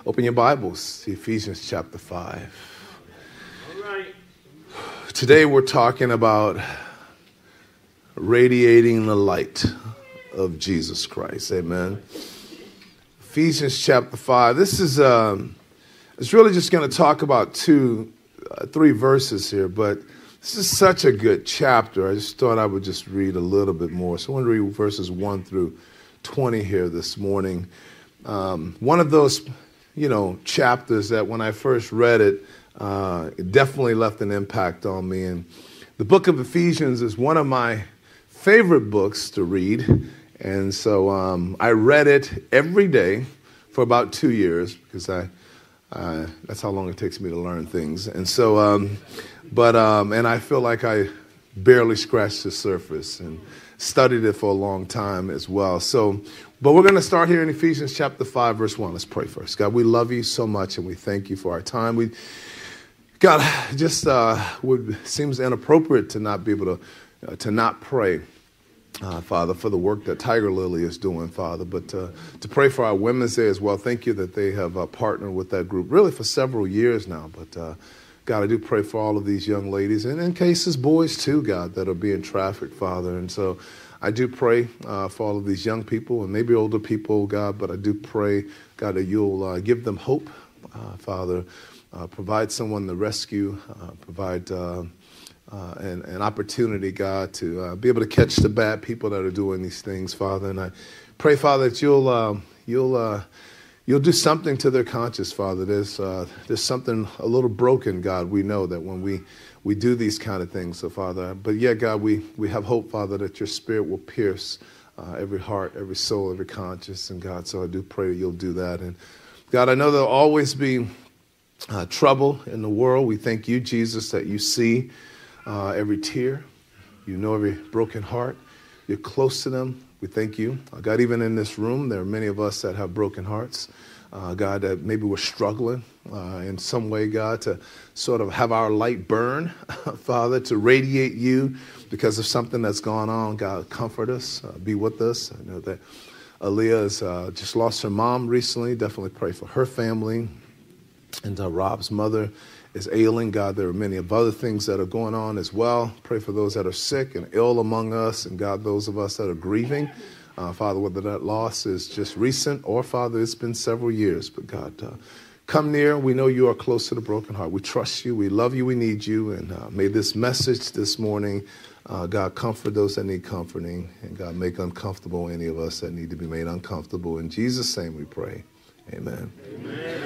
Open your Bibles to Ephesians chapter 5. All right. Today we're talking about radiating the light of Jesus Christ. Amen. Ephesians chapter 5. This is it's really just going to talk about three verses here, but this is such a good chapter. I just thought I would just read a little bit more. So I want to read verses 1 through 20 here this morning. One of those, chapters that when I first read it, it definitely left an impact on me. And the book of Ephesians is one of my favorite books to read. And so I read it every day for about 2 years because that's how long it takes me to learn things. And so, and I feel like I barely scratched the surface and studied it for a long time as well. So, but we're going to start here in Ephesians chapter 5, verse 1. Let's pray first. God, we love you so much and we thank you for our time. God, just seems inappropriate to not be able to not pray, Father, for the work that Tiger Lily is doing, Father, but to pray for our Women's Day as well. Thank you that they have partnered with that group really for several years now. But God, I do pray for all of these young ladies and in cases boys too, God, that are being trafficked, Father. And so I do pray for all of these young people and maybe older people, God, but I do pray, God, that you'll give them hope, Father, provide someone to rescue, provide an opportunity, God, to be able to catch the bad people that are doing these things, Father. And I pray, Father, that you'll do something to their conscience, Father. There's something a little broken, God. We know that when we do these kind of things, so Father. But yeah, God, we have hope, Father, that your Spirit will pierce every heart, every soul, every conscience, and God. So I do pray that you'll do that. And God, I know there'll always be trouble in the world. We thank you, Jesus, that you see every tear. You know every broken heart. You're close to them. We thank you. God, even in this room, there are many of us that have broken hearts. God, that maybe we're struggling in some way, God, to sort of have our light burn, Father, to radiate you because of something that's gone on. God, comfort us, be with us. I know that Aaliyah has just lost her mom recently. Definitely pray for her family. And Rob's mother is ailing. God, there are many of other things that are going on as well. Pray for those that are sick and ill among us, and God, those of us that are grieving. Father, whether that loss is just recent or, Father, it's been several years. But God, come near. We know you are close to the broken heart. We trust you. We love you. We need you. And may this message this morning, God, comfort those that need comforting. And God, make uncomfortable any of us that need to be made uncomfortable. In Jesus' name we pray. Amen. Amen.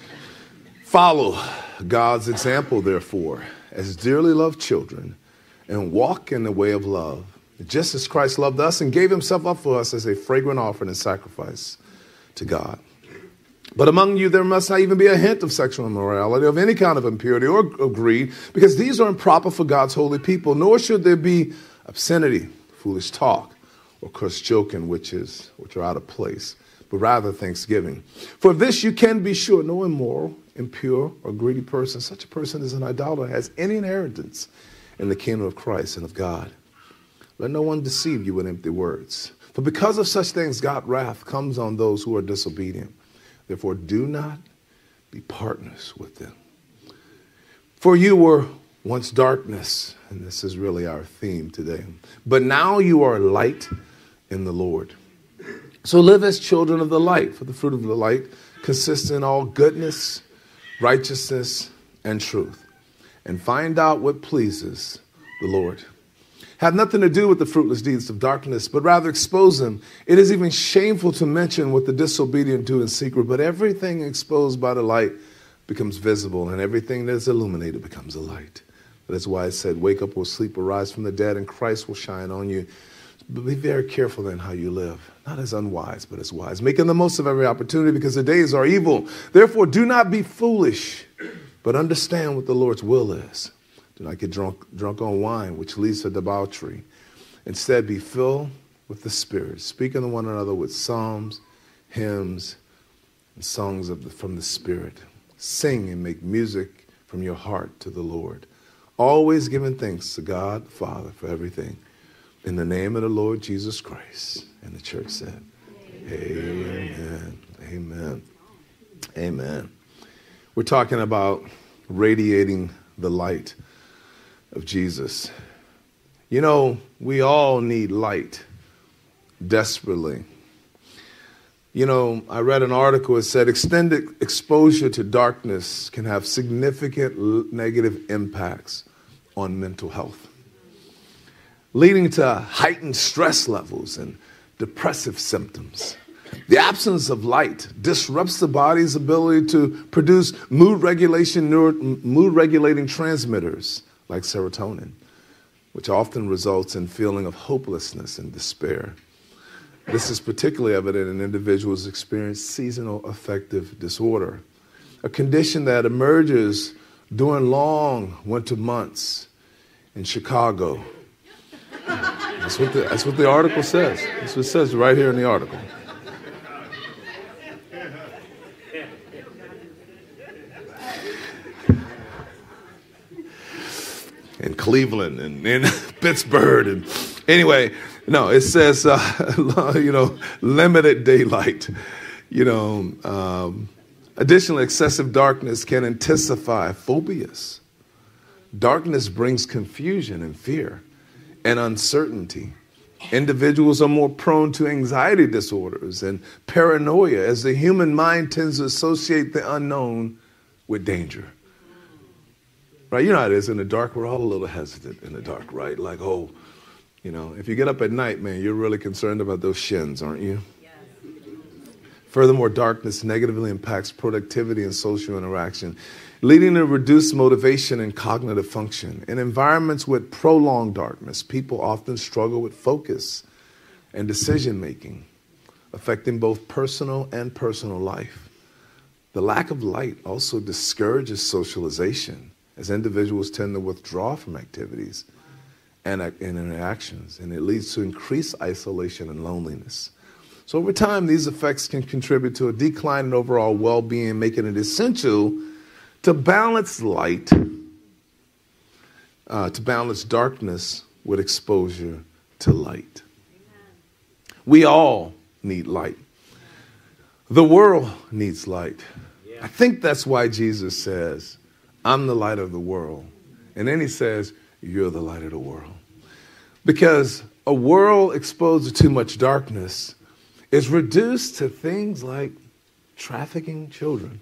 Follow God's example, therefore, as dearly loved children, and walk in the way of love, just as Christ loved us and gave himself up for us as a fragrant offering and sacrifice to God. But among you there must not even be a hint of sexual immorality, of any kind of impurity or greed, because these are improper for God's holy people, nor should there be obscenity, foolish talk, or coarse joking, which are out of place, but rather thanksgiving. For of this you can be sure, no immoral, impure, or greedy person, such a person is an idolater, has any inheritance in the kingdom of Christ and of God. Let no one deceive you with empty words. For because of such things, God's wrath comes on those who are disobedient. Therefore, do not be partners with them. For you were once darkness, and this is really our theme today. But now you are light in the Lord. So live as children of the light, for the fruit of the light consists in all goodness, righteousness, and truth. And find out what pleases the Lord. Have nothing to do with the fruitless deeds of darkness, but rather expose them. It is even shameful to mention what the disobedient do in secret, but everything exposed by the light becomes visible, and everything that is illuminated becomes a light. That's why it said, wake up or sleep or rise from the dead, and Christ will shine on you. But be very careful in how you live, not as unwise, but as wise, making the most of every opportunity because the days are evil. Therefore, do not be foolish, but understand what the Lord's will is. Do not get drunk on wine, which leads to debauchery. Instead, be filled with the Spirit, speaking to one another with psalms, hymns, and songs from the Spirit. Sing and make music from your heart to the Lord, always giving thanks to God the Father for everything. In the name of the Lord Jesus Christ. And the church said, Amen. Amen. Amen. We're talking about radiating the light of Jesus. You know, we all need light desperately. You know, I read an article that said extended exposure to darkness can have significant negative impacts on mental health, leading to heightened stress levels and depressive symptoms. The absence of light disrupts the body's ability to produce mood-regulating transmitters like serotonin, which often results in feeling of hopelessness and despair. This is particularly evident in individuals experiencing seasonal affective disorder, a condition that emerges during long winter months in Chicago. That's what the article says. That's what it says right here in the article. In Cleveland and in Pittsburgh. And anyway, no, it says, limited daylight. Additionally, excessive darkness can intensify phobias. Darkness brings confusion and fear and uncertainty. Individuals are more prone to anxiety disorders and paranoia as the human mind tends to associate the unknown with danger. Right? You know how it is in the dark. We're all a little hesitant in the dark, right? Like, if you get up at night, man, you're really concerned about those shins, aren't you? Yes. Furthermore, darkness negatively impacts productivity and social interaction, leading to reduced motivation and cognitive function. In environments with prolonged darkness, people often struggle with focus and decision-making, affecting both personal and personal life. The lack of light also discourages socialization, as individuals tend to withdraw from activities and interactions, and it leads to increased isolation and loneliness. So over time, these effects can contribute to a decline in overall well-being, making it essential to balance light, to balance darkness with exposure to light. We all need light. The world needs light. I think that's why Jesus says, I'm the light of the world. And then he says, you're the light of the world. Because a world exposed to too much darkness is reduced to things like trafficking children.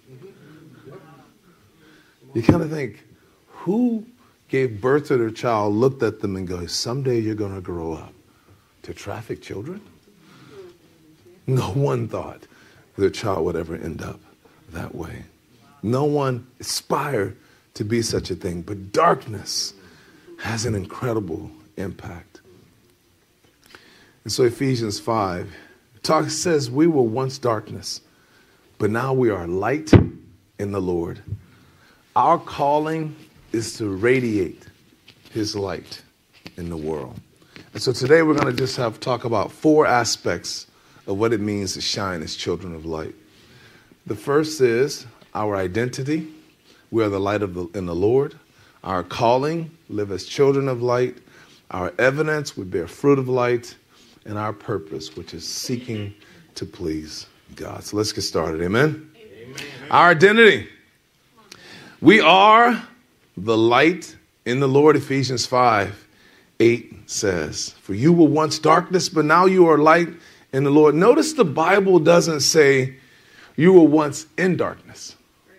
You kind of think, who gave birth to their child, looked at them and goes, someday you're going to grow up to traffic children? No one thought their child would ever end up that way. No one aspired to be such a thing, but darkness has an incredible impact. And so Ephesians 5 says we were once darkness, but now we are light in the Lord. Our calling is to radiate his light in the world. And so today we're going to just talk about 4 aspects of what it means to shine as children of light. The first is our identity. We are the light in the Lord. Our calling, live as children of light. Our evidence, we bear fruit of light. And our purpose, which is seeking to please God. So let's get started. Amen? Amen. Our identity. We are the light in the Lord. Ephesians 5:8 says, for you were once darkness, but now you are light in the Lord. Notice the Bible doesn't say you were once in darkness.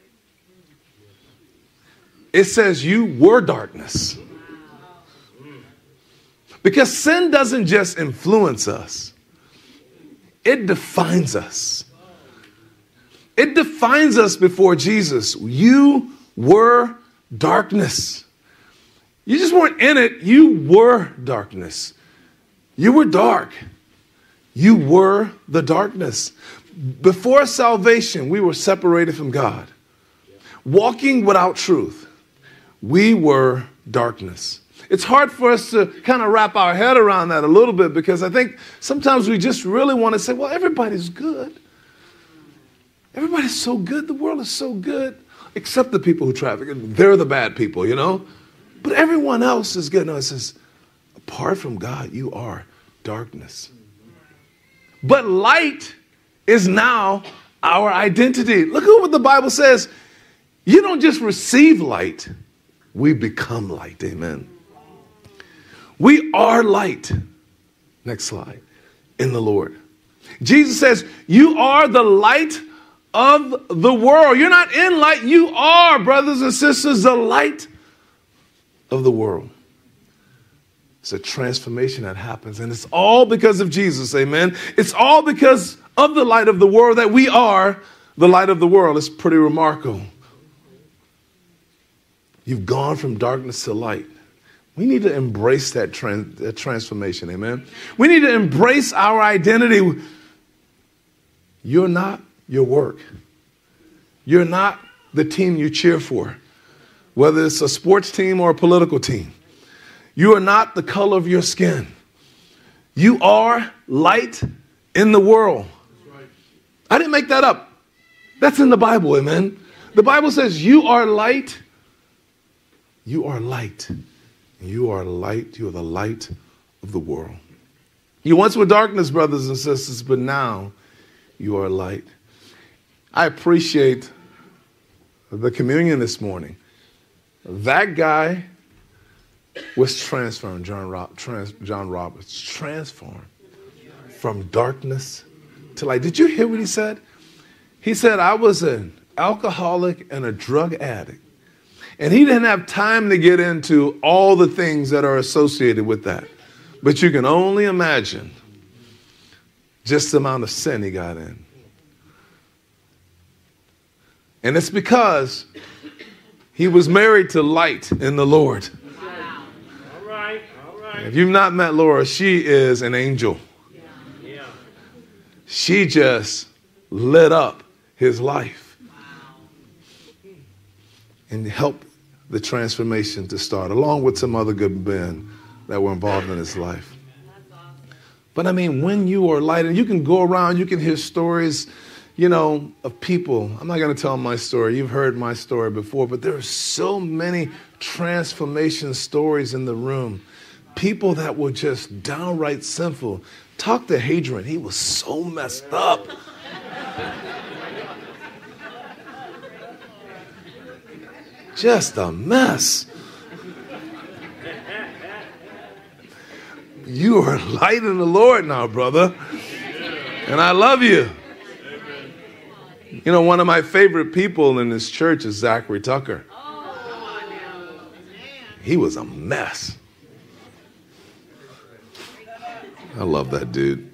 It says you were darkness. Because sin doesn't just influence us. It defines us. It defines us before Jesus. You were darkness. You just weren't in it. You were darkness. You were dark. You were the darkness. Before salvation, we were separated from God. Walking without truth. We were darkness. It's hard for us to kind of wrap our head around that a little bit because I think sometimes we just really want to say, well, everybody's good. Everybody's so good. The world is so good, except the people who traffic. They're the bad people, you know. But everyone else is good. No, it says, apart from God, you are darkness. But light is now our identity. Look at what the Bible says. You don't just receive light, we become light. Amen. We are light. Next slide. In the Lord. Jesus says, you are the light of the world. You're not in light. You are, brothers and sisters, the light of the world. It's a transformation that happens, and it's all because of Jesus. Amen. It's all because of the light of the world that we are the light of the world. It's pretty remarkable. You've gone from darkness to light. We need to embrace that transformation, amen? We need to embrace our identity. You're not your work. You're not the team you cheer for, whether it's a sports team or a political team. You are not the color of your skin. You are light in the world. I didn't make that up. That's in the Bible, amen? The Bible says you are light. You are light. You are light. You are the light of the world. You once were darkness, brothers and sisters, but now you are light. I appreciate the communion this morning. That guy was transformed, John Roberts, transformed from darkness to light. Did you hear what he said? He said, I was an alcoholic and a drug addict. And he didn't have time to get into all the things that are associated with that. But you can only imagine just the amount of sin he got in. And it's because he was married to light in the Lord. Wow. All right. If you've not met Laura, she is an angel. Yeah. She just lit up his life. And help the transformation to start, along with some other good men that were involved in his life. But I mean, when you are light, and you can go around, you can hear stories, of people. I'm not going to tell my story. You've heard my story before, but there are so many transformation stories in the room. People that were just downright sinful. Talk to Hadrian. He was so messed up. Just a mess. You are light in the Lord now, brother. And I love you. One of my favorite people in this church is Zachary Tucker. He was a mess. I love that dude.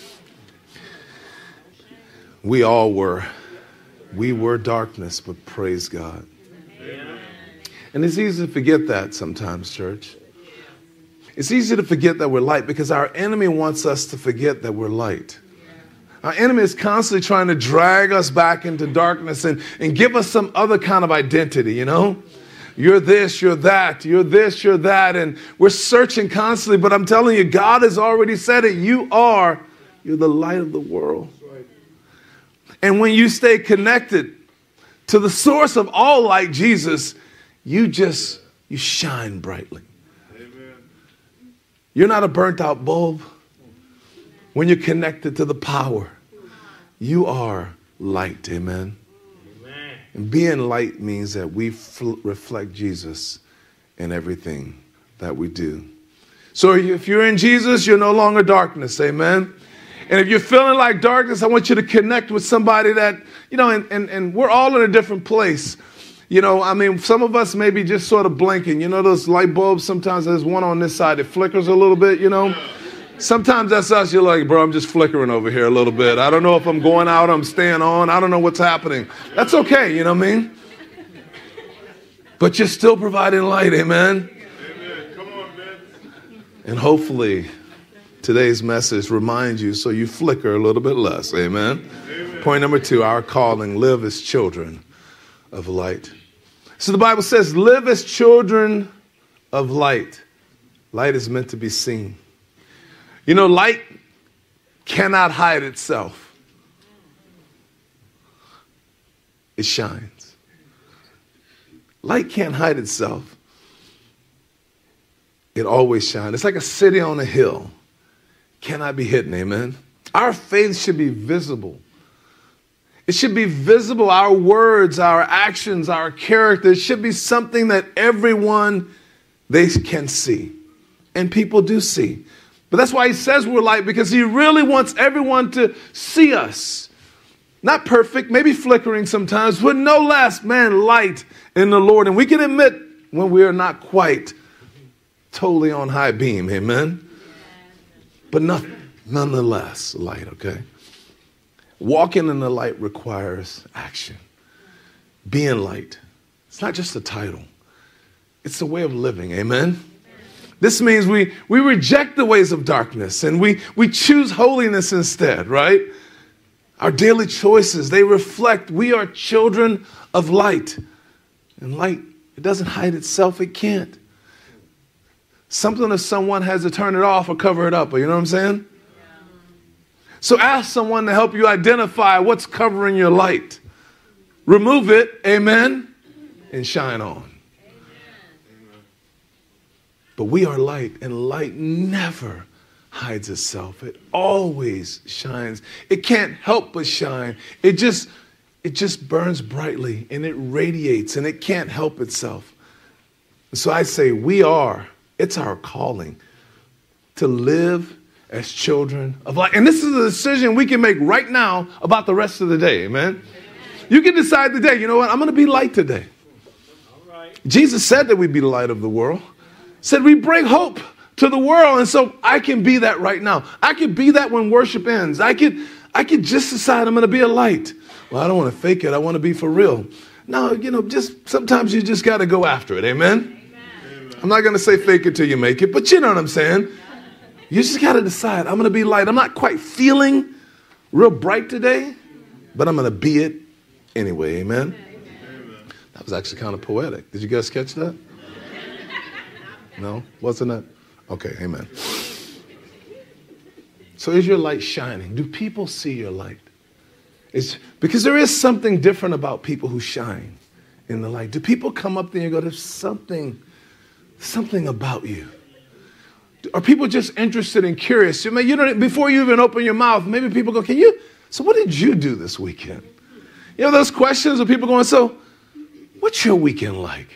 We all were. We were darkness, but praise God. And it's easy to forget that sometimes, church. It's easy to forget that we're light because our enemy wants us to forget that we're light. Our enemy is constantly trying to drag us back into darkness and give us some other kind of identity, You're this, you're that, you're this, you're that. And we're searching constantly, but I'm telling you, God has already said it. You're the light of the world. And when you stay connected to the source of all light, Jesus, you shine brightly. Amen. You're not a burnt out bulb. When you're connected to the power, you are light. Amen. Amen. And being light means that we reflect Jesus in everything that we do. So if you're in Jesus, you're no longer darkness. Amen. And if you're feeling like darkness, I want you to connect with somebody that, and we're all in a different place. Some of us may be just sort of blinking. Those light bulbs, sometimes there's one on this side that flickers a little bit, Sometimes that's us. You're like, bro, I'm just flickering over here a little bit. I don't know if I'm going out, I'm staying on. I don't know what's happening. That's okay, you know what I mean? But you're still providing light, amen? Amen. Come on, man. And hopefully today's message reminds you so you flicker a little bit less, amen? Amen. Point number 2, our calling, live as children of light. So the Bible says, live as children of light. Light is meant to be seen. Light cannot hide itself. It shines. Light can't hide itself. It always shines. It's like a city on a hill. Cannot be hidden, amen? Our faith should be visible. It should be visible. Our words, our actions, our character. It should be something that everyone, they can see. And people do see. But that's why he says we're light, because he really wants everyone to see us. Not perfect, maybe flickering sometimes, but no less, man, light in the Lord. And we can admit when we are not quite totally on high beam, amen? But nonetheless, light, okay? Walking in the light requires action. Being light. It's not just a title. It's a way of living, amen? This means we reject the ways of darkness and we choose holiness instead, right? Our daily choices, they reflect we are children of light. And light, it doesn't hide itself. It can't. Something if someone has to turn it off or cover it up. You know what I'm saying? So ask someone to help you identify what's covering your light. Remove it, amen, and shine on. But we are light, and light never hides itself. It always shines. It can't help but shine. It just burns brightly, and it radiates, and it can't help itself. So I say it's our calling to live as children of light. And this is a decision we can make right now about the rest of the day, amen? You can decide today, you know what, I'm going to be light today. All right. Jesus said that we'd be the light of the world. Said we bring hope to the world. And so I can be that right now. I could be that when worship ends. I could just decide I'm going to be a light. Well, I don't want to fake it. I want to be for real. No, just sometimes you just got to go after it. Amen? Amen. I'm not going to say fake it till you make it, but you know what I'm saying. You just got to decide I'm going to be light. I'm not quite feeling real bright today, but I'm going to be it anyway. Amen? Amen. That was actually kind of poetic. Did you guys catch that? No? Wasn't it? Okay, amen. So is your light shining? Do people see your light? Because there is something different about people who shine in the light. Do people come up there and go, there's something about you? Are people just interested and curious? Before you even open your mouth, maybe people go, so what did you do this weekend? You know those questions of people going, so what's your weekend like?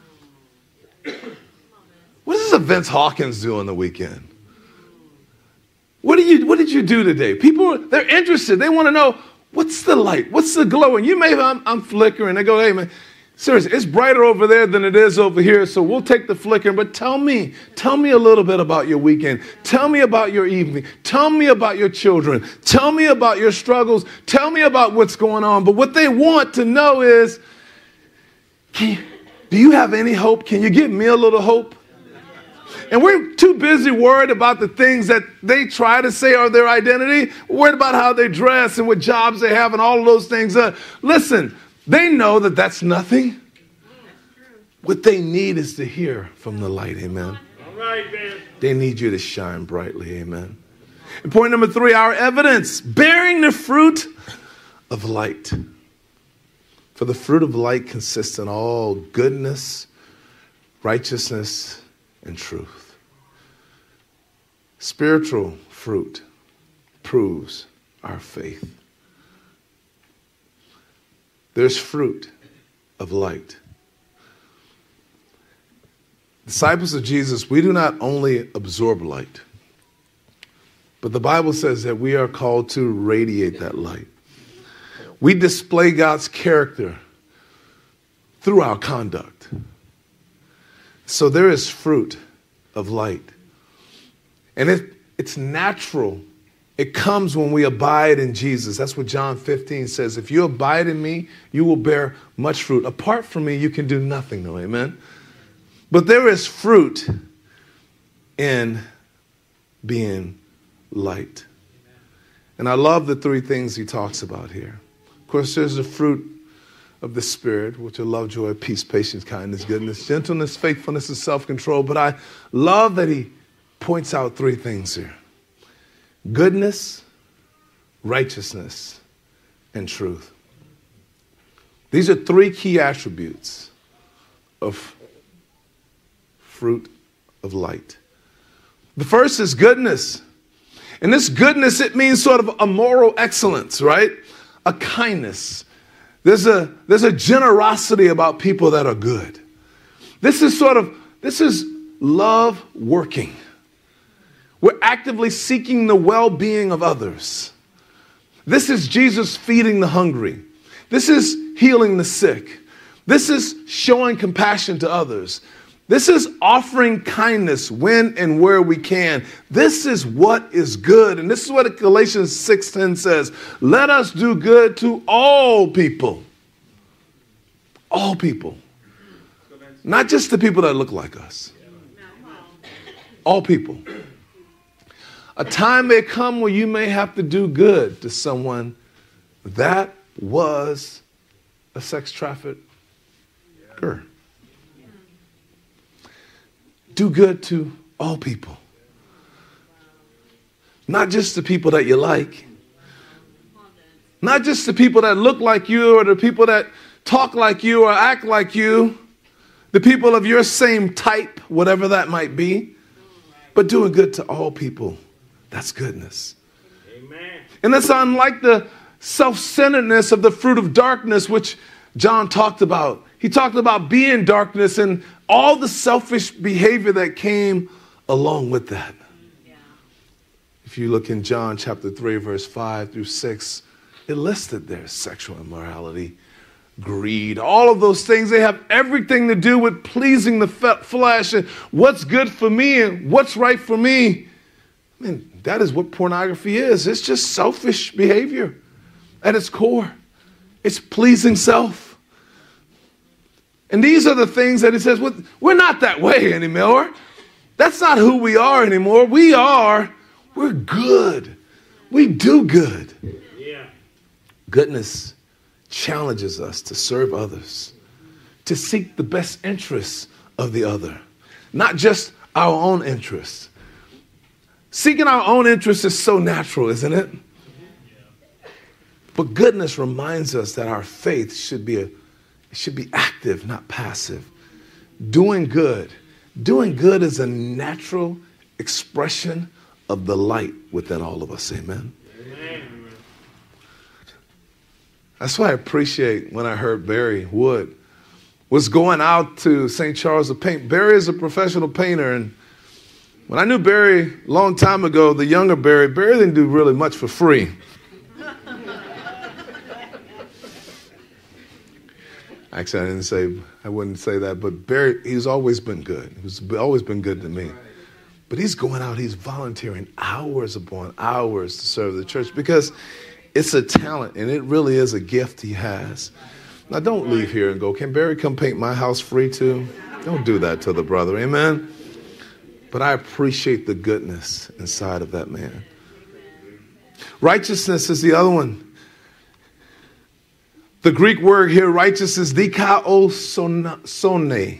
What does Vince Hawkins do on the weekend? What did you do today? People, they're interested. They want to know, what's the light? What's the glow? And you may have, I'm flickering. They go, hey, man, seriously, it's brighter over there than it is over here, so we'll take the flickering. But tell me a little bit about your weekend. Tell me about your evening. Tell me about your children. Tell me about your struggles. Tell me about what's going on. But what they want to know is, do you have any hope? Can you give me a little hope? And we're too busy worried about the things that they try to say are their identity. We're worried about how they dress and what jobs they have and all of those things. Listen, they know that that's nothing. What they need is to hear from the light, amen. All right, man. They need you to shine brightly, amen. And point number 3, our evidence, bearing the fruit of light. For the fruit of light consists in all goodness, righteousness, and truth. Spiritual fruit proves our faith. There's fruit of light. Disciples of Jesus, we do not only absorb light, but the Bible says that we are called to radiate that light. We display God's character through our conduct. So there is fruit of light. And it's natural. It comes when we abide in Jesus. That's what John 15 says. If you abide in me, you will bear much fruit. Apart from me, you can do nothing, though. Amen? But there is fruit in being light. And I love the 3 things he talks about here. Of course, there's the fruit of the Spirit, which are love, joy, peace, patience, kindness, goodness, gentleness, faithfulness, and self-control. But I love that he points out 3 things here. Goodness, righteousness, and truth. These are 3 key attributes of fruit of light. The first is goodness. And this goodness, it means sort of a moral excellence, right? a kindness. There's a generosity about people that are good. This is love working. We're actively seeking the well-being of others. This is Jesus feeding the hungry. This is healing the sick. This is showing compassion to others. This is offering kindness when and where we can. This is what is good. And this is what Galatians 6:10 says. Let us do good to all people. All people. Not just the people that look like us. All people. A time may come where you may have to do good to someone that was a sex trafficker. Do good to all people. Not just the people that you like. Not just the people that look like you or the people that talk like you or act like you. The people of your same type, whatever that might be. But doing good to all people. That's goodness. Amen. And that's unlike the self-centeredness of the fruit of darkness, which John talked about. He talked about being darkness and all the selfish behavior that came along with that. Yeah. If you look in John chapter 3, verse 5 through 6, it listed there sexual immorality, greed, all of those things. They have everything to do with pleasing the flesh and what's good for me and what's right for me. I mean, that is what pornography is. It's just selfish behavior at its core. It's pleasing self. And these are the things that he says, we're not that way anymore. That's not who we are anymore. We're good. We do good. Yeah. Goodness challenges us to serve others, to seek the best interests of the other, not just our own interests. Seeking our own interests is so natural, isn't it? But goodness reminds us that our faith should be active, not passive. Doing good. Doing good is a natural expression of the light within all of us. Amen. Amen. That's why I appreciate when I heard Barry Wood was going out to St. Charles to paint. Barry is a professional painter, and when I knew Barry a long time ago, the younger Barry didn't do really much for free. Actually, I wouldn't say that, but Barry, he's always been good. He's always been good to me. But he's going out, he's volunteering hours upon hours to serve the church because it's a talent and it really is a gift he has. Now, don't leave here and go, can Barry come paint my house free too? Don't do that to the brother, amen? But I appreciate the goodness inside of that man. Righteousness is the other one. The Greek word here, righteousness, dikaosone.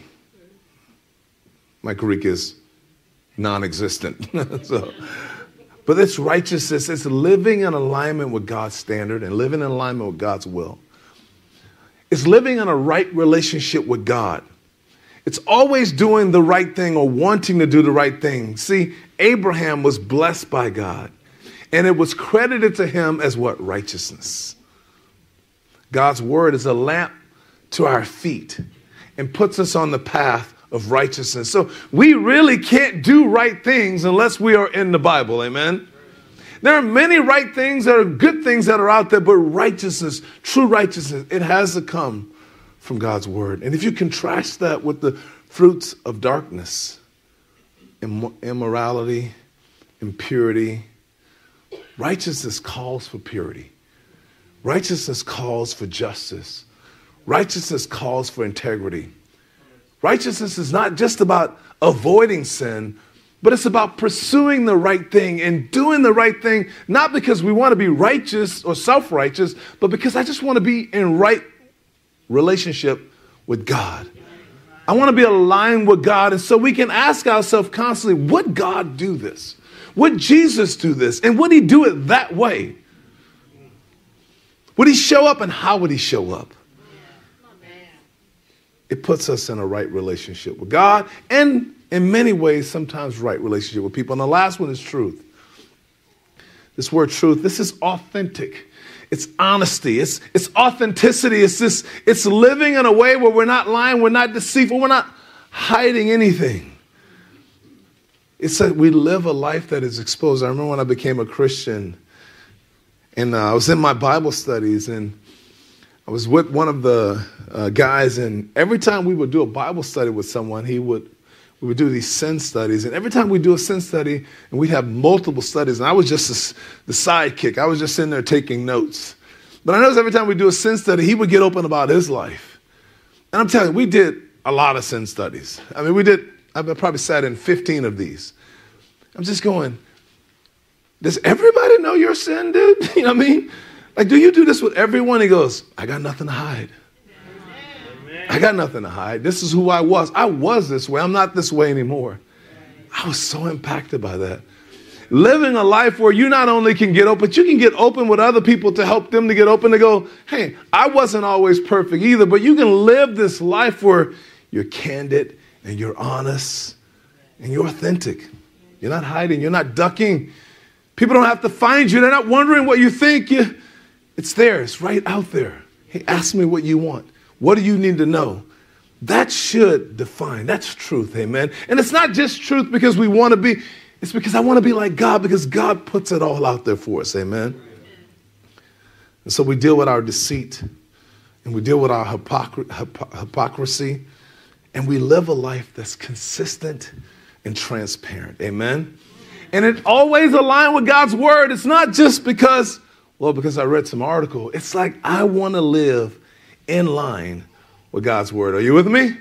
My Greek is non-existent. But it's righteousness. It's living in alignment with God's standard and living in alignment with God's will. It's living in a right relationship with God. It's always doing the right thing or wanting to do the right thing. See, Abraham was blessed by God, and it was credited to him as what? Righteousness. God's word is a lamp to our feet and puts us on the path of righteousness. So we really can't do right things unless we are in the Bible. Amen. There are many right things that are good things that are out there, but righteousness, true righteousness, it has to come from God's word. And if you contrast that with the fruits of darkness, immorality, impurity, righteousness calls for purity. Righteousness calls for justice. Righteousness calls for integrity. Righteousness is not just about avoiding sin, but it's about pursuing the right thing and doing the right thing, not because we want to be righteous or self-righteous, but because I just want to be in right relationship with God. I want to be aligned with God, and so we can ask ourselves constantly, would God do this? Would Jesus do this? And would he do it that way? Would he show up, and how would he show up? It puts us in a right relationship with God and in many ways sometimes right relationship with people. And the last one is truth. This word truth, this is authentic. It's honesty. It's authenticity. It's living in a way where we're not lying, we're not deceitful, we're not hiding anything. It's that we live a life that is exposed. I remember when I became a Christian, and I was in my Bible studies, and I was with one of the guys, and every time we would do a Bible study with someone, we would do these sin studies. And every time we do a sin study, and we'd have multiple studies, and I was just the sidekick. I was just sitting there taking notes. But I noticed every time we do a sin study, he would get open about his life. And I'm telling you, we did a lot of sin studies. I mean, I probably sat in 15 of these. I'm just going, does everybody know your sin, dude? You know what I mean? Like, do you do this with everyone? He goes, I got nothing to hide. I got nothing to hide. This is who I was. I was this way. I'm not this way anymore. I was so impacted by that. Living a life where you not only can get open, but you can get open with other people to help them to get open, to go, hey, I wasn't always perfect either, but you can live this life where you're candid and you're honest and you're authentic. You're not hiding. You're not ducking. People don't have to find you. They're not wondering what you think. It's there. It's right out there. Hey, ask me what you want. What do you need to know? That should define. That's truth, amen? And it's not just truth because we want to be. It's because I want to be like God, because God puts it all out there for us, amen? And so we deal with our deceit, and we deal with our hypocrisy, and we live a life that's consistent and transparent, amen? And it always aligns with God's word. It's not just because I read some article. It's like I want to live in line with God's word. Are you with me?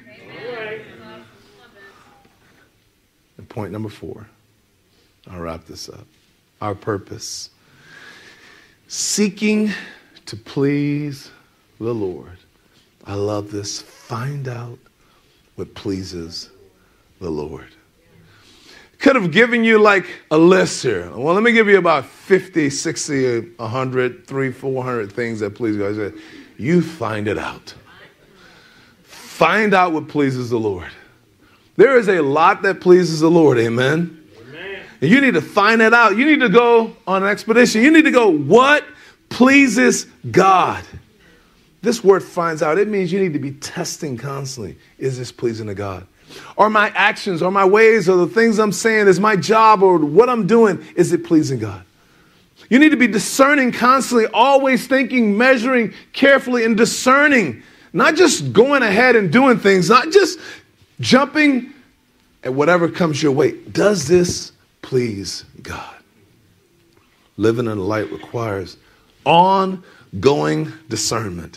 And point number 4. I'll wrap this up. Our purpose. Seeking to please the Lord. I love this. Find out what pleases the Lord. Could have given you like a list here. Well, let me give you about 50, 60, 100, 300, 400 things that please God. I said, you find it out. Find out what pleases the Lord. There is a lot that pleases the Lord, amen? Amen. And you need to find it out. You need to go on an expedition. You need to go, what pleases God? This word finds out. It means you need to be testing constantly. Is this pleasing to God? Or my actions, or my ways, or the things I'm saying, is my job, or what I'm doing, is it pleasing God? You need to be discerning constantly, always thinking, measuring carefully, and discerning. Not just going ahead and doing things, not just jumping at whatever comes your way. Does this please God? Living in the light requires ongoing discernment.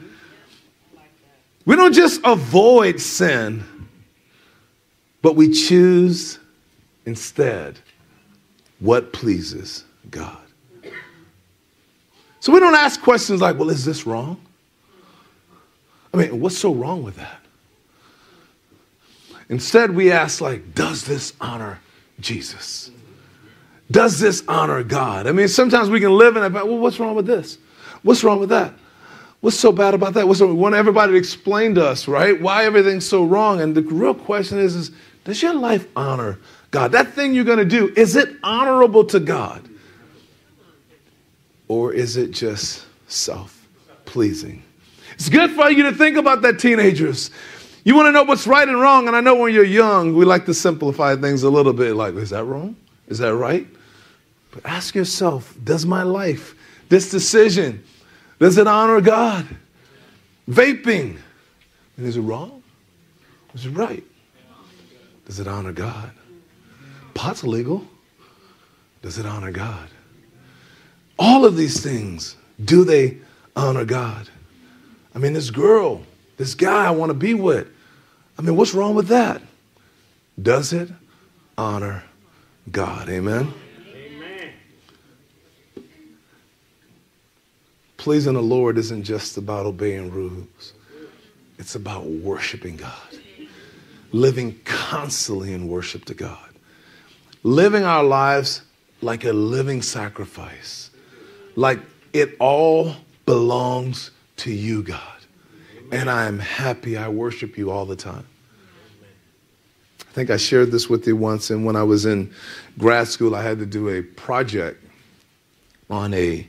We don't just avoid sin, but we choose instead what pleases God. So we don't ask questions like, well, is this wrong? I mean, what's so wrong with that? Instead, we ask like, does this honor Jesus? Does this honor God? I mean, sometimes we can live in that, well, what's wrong with this? What's wrong with that? What's so bad about that? We want everybody to explain to us, right? Why everything's so wrong. And the real question is does your life honor God? That thing you're going to do, is it honorable to God? Or is it just self-pleasing? It's good for you to think about that, teenagers. You want to know what's right and wrong. And I know when you're young, we like to simplify things a little bit. Like, is that wrong? Is that right? But ask yourself, does my life, this decision, does it honor God? Vaping, is it wrong? Is it right? Does it honor God? Pot's illegal. Does it honor God? All of these things, do they honor God? I mean, this girl, this guy I want to be with, I mean, what's wrong with that? Does it honor God? Amen? Amen. Pleasing the Lord isn't just about obeying rules. It's about worshiping God. Living constantly in worship to God. Living our lives like a living sacrifice. Like it all belongs to you, God. And I am happy I worship you all the time. I think I shared this with you once, and when I was in grad school, I had to do a project. on a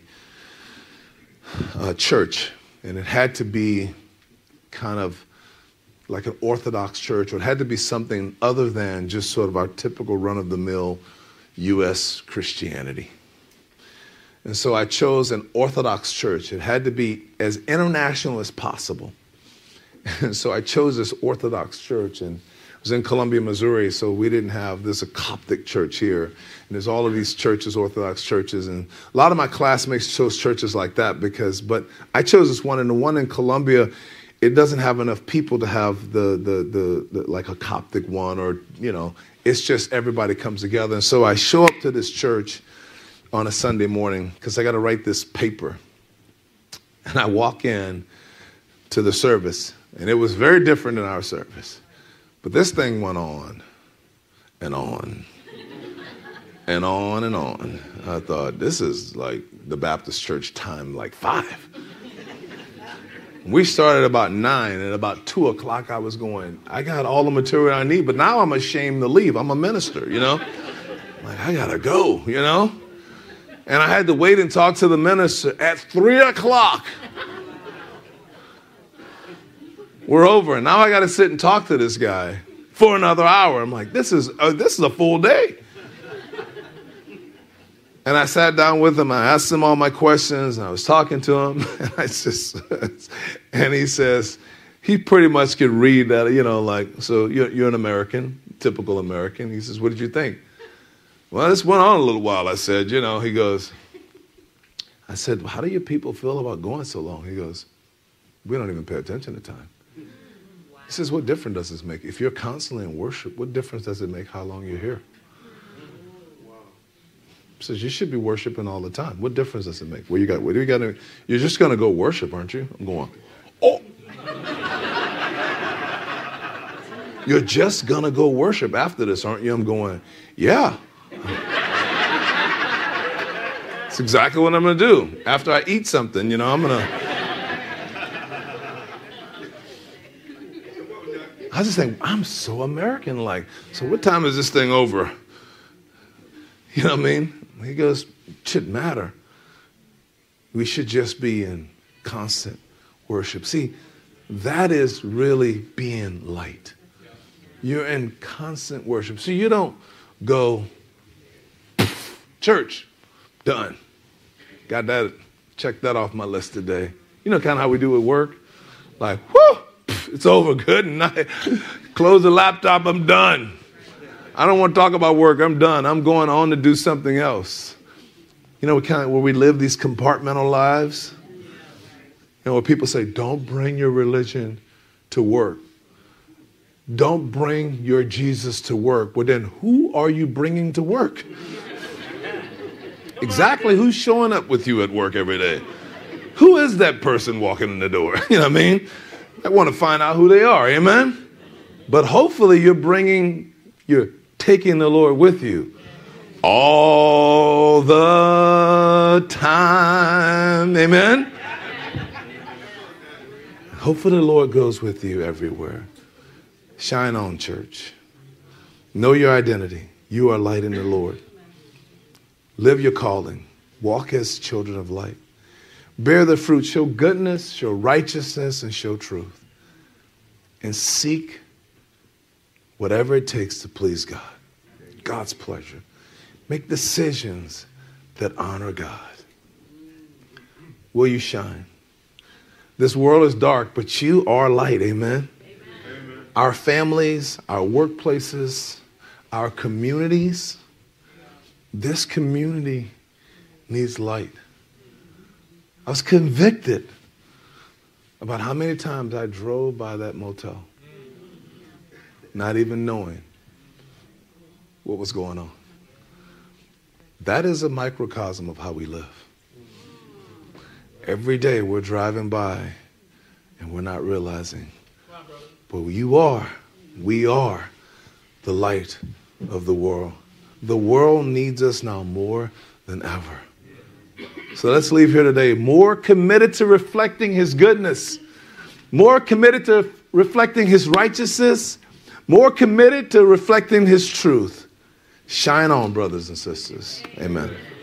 church, and it had to be kind of like an Orthodox church, or it had to be something other than just sort of our typical run-of-the-mill U.S. Christianity. And so I chose an Orthodox church. It had to be as international as possible. And so I chose this Orthodox church, and it was in Columbia, Missouri, so we didn't have, there's a Coptic church here, and there's all of these churches, Orthodox churches, and a lot of my classmates chose churches like that but I chose this one, and the one in Columbia, it doesn't have enough people to have the like a Coptic one, or, it's just everybody comes together. And so I show up to this church on a Sunday morning because I got to write this paper. And I walk in to the service, and it was very different than our service. But this thing went on and on and on and on. I thought, this is like the Baptist church time, like 5. We started about 9, and about 2 o'clock I was going, I got all the material I need, but now I'm ashamed to leave. I'm a minister, Like, I got to go, And I had to wait and talk to the minister at 3 o'clock. We're over, and now I got to sit and talk to this guy for another hour. I'm like, this is a full day. And I sat down with him. I asked him all my questions. And I was talking to him. And he says, he pretty much could read that, so you're an American, typical American. He says, what did you think? Well, this went on a little while. I said, he goes, I said, how do your people feel about going so long? He goes, we don't even pay attention to time. He says, what difference does this make? If you're constantly in worship, what difference does it make how long you're here? He says, you should be worshiping all the time. What difference does it make? What do you got? You're just going to go worship, aren't you? I'm going, oh. You're just going to go worship after this, aren't you? I'm going, yeah. That's exactly what I'm going to do. After I eat something, I'm going to. I just think, I'm so American-like. So what time is this thing over? You know what I mean? He goes, it shouldn't matter. We should just be in constant worship. See, that is really being light. You're in constant worship. So you don't go, church, done. Got that, check that off my list today. Kind of how we do at work? Like, whoo, it's over, good night. Close the laptop, I'm done. I don't want to talk about work. I'm done. I'm going on to do something else. Where we live these compartmental lives. Where people say, don't bring your religion to work. Don't bring your Jesus to work. Well, then who are you bringing to work? Exactly who's showing up with you at work every day? Who is that person walking in the door? You know what I mean? I want to find out who they are. Amen? But hopefully you're taking the Lord with you all the time. Amen? Hopefully the Lord goes with you everywhere. Shine on, church. Know your identity. You are light in the Lord. Live your calling. Walk as children of light. Bear the fruit. Show goodness, show righteousness, and show truth. And seek whatever it takes to please God. God's pleasure. Make decisions that honor God. Will you shine? This world is dark, but you are light. Amen? Amen. Our families, our workplaces, our communities, this community needs light. I was convicted about how many times I drove by that motel, not even knowing what was going on. That is a microcosm of how we live. Every day we're driving by and we're not realizing, but we are the light of the world. The world needs us now more than ever. So let's leave here today more committed to reflecting his goodness, more committed to reflecting his righteousness, more committed to reflecting his truth. Shine on, brothers and sisters. Amen.